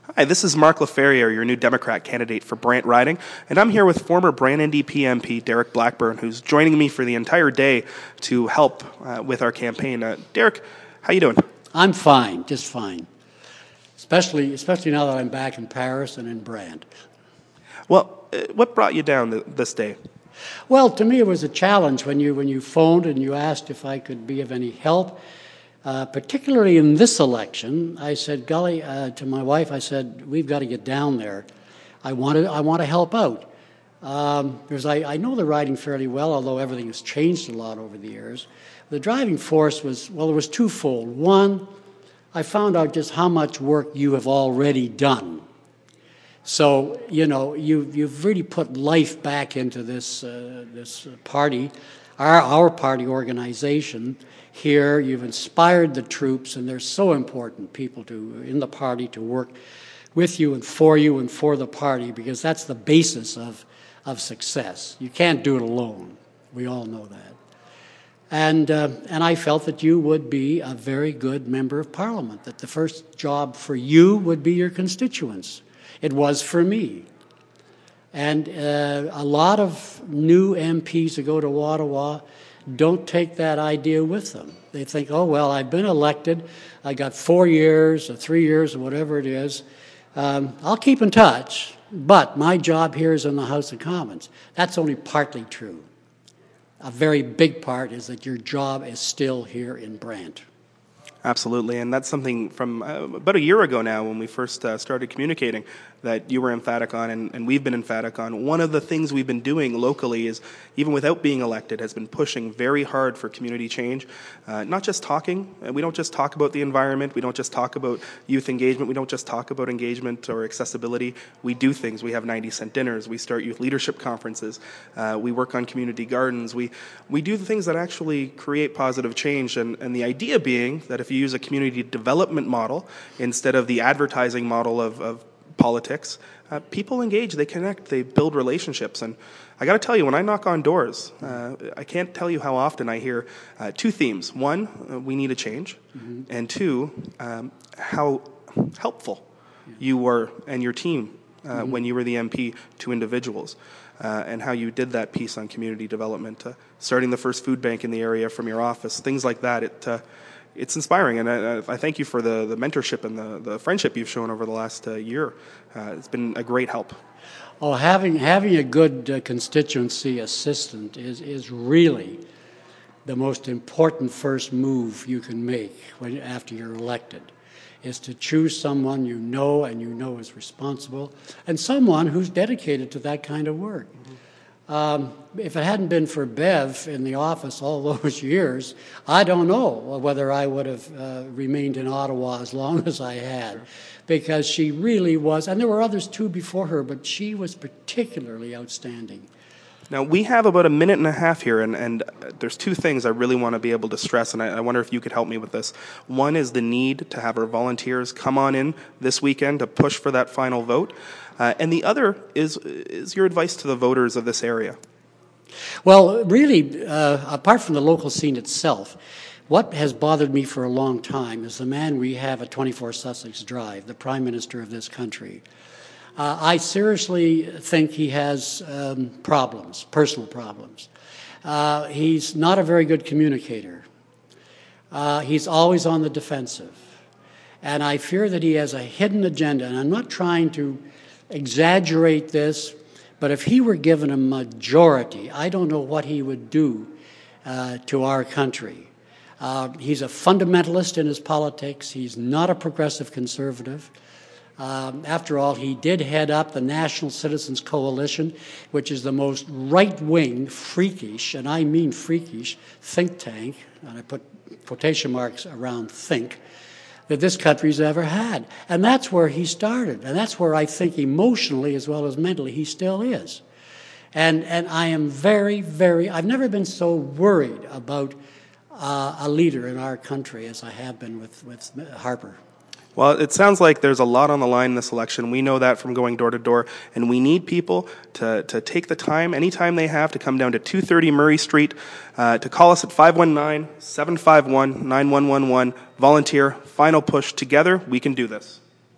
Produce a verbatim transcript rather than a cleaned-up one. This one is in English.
Hi, this is Mark LaFerriere, your new Democrat candidate for Brant riding, and I'm here with former Brant N D P M P Derek Blackburn, who's joining me for the entire day to help uh, with our campaign. Uh, Derek, how you doing? I'm fine, just fine, especially especially now that I'm back in Paris and in Brant. Well, uh, what brought you down th- this day? Well, to me it was a challenge when you when you phoned and you asked if I could be of any help. Uh, particularly in this election, I said, golly, uh, to my wife, I said, we've got to get down there. I want to, I want to help out. Um, because I, I know the riding fairly well, although everything has changed a lot over the years. The driving force was, well, it was twofold. One, I found out just how much work you have already done. So, you know, you, you've really put life back into this, uh, this party, our, our party organization. Here, you've inspired the troops, and they're so important, people to in the party, to work with you and for you and for the party, because that's the basis of, of success. You can't do it alone. We all know that. And, uh, and I felt that you would be a very good member of Parliament, that the first job for you would be your constituents. It was for me. And uh, a lot of new M Ps who go to Ottawa don't take that idea with them. They think, oh, well, I've been elected. I got four years or three years or whatever it is. Um, I'll keep in touch, but my job here is in the House of Commons. That's only partly true. A very big part is that your job is still here in Brant. Absolutely, and that's something from uh, about a year ago now when we first uh, started communicating that you were emphatic on, and, and we've been emphatic on. One of the things we've been doing locally is, even without being elected, has been pushing very hard for community change. Uh, not just talking. We don't just talk about the environment. We don't just talk about youth engagement. We don't just talk about engagement or accessibility. We do things. We have ninety cent dinners. We start youth leadership conferences. Uh, we work on community gardens. We we do the things that actually create positive change, and, and the idea being that if you use a community development model instead of the advertising model of, of politics, uh, people engage, they connect, they build relationships. And I got to tell you, when I knock on doors, uh, I can't tell you how often I hear uh, two themes. One, uh, we need a change. Mm-hmm. And two, um, how helpful yeah. you were and your team uh, mm-hmm. when you were the M P to individuals. Uh, and how you did that piece on community development, uh, starting the first food bank in the area from your office, things like that. It uh, It's inspiring, and I, I thank you for the, the mentorship and the, the friendship you've shown over the last uh, year. Uh, it's been a great help. Oh, having having a good uh, constituency assistant is, is really the most important first move you can make when after you're elected, is to choose someone you know and you know is responsible, and someone who's dedicated to that kind of work. Mm-hmm. Um, if it hadn't been for Bev in the office all those years, I don't know whether I would have uh, remained in Ottawa as long as I had, because she really was, and there were others too before her, but she was particularly outstanding. Now, we have about a minute and a half here, and, and there's two things I really want to be able to stress, and I, I wonder if you could help me with this. One is the need to have our volunteers come on in this weekend to push for that final vote. Uh, and the other is is your advice to the voters of this area. Well, really, uh, apart from the local scene itself, what has bothered me for a long time is the man we have at twenty-four Sussex Drive, the Prime Minister of this country. Uh, I seriously think he has um, problems, personal problems. Uh, he's not a very good communicator. Uh, he's always on the defensive. And I fear that he has a hidden agenda, and I'm not trying to exaggerate this, but if he were given a majority, I don't know what he would do uh, to our country. Uh, he's a fundamentalist in his politics. He's not a progressive conservative. Um, after all, he did head up the National Citizens Coalition, which is the most right-wing, freakish, and I mean freakish, think tank, and I put quotation marks around think, that this country's ever had. And that's where he started. And that's where I think emotionally as well as mentally he still is. And and I am very, very, I've never been so worried about uh, a leader in our country as I have been with, with Harper. Well, it sounds like there's a lot on the line in this election. We know that from going door to door, and we need people to, to take the time, any time they have, to come down to two thirty Murray Street, uh, to call us at five one nine, seven five one, nine one one one, volunteer, final push. Together, we can do this.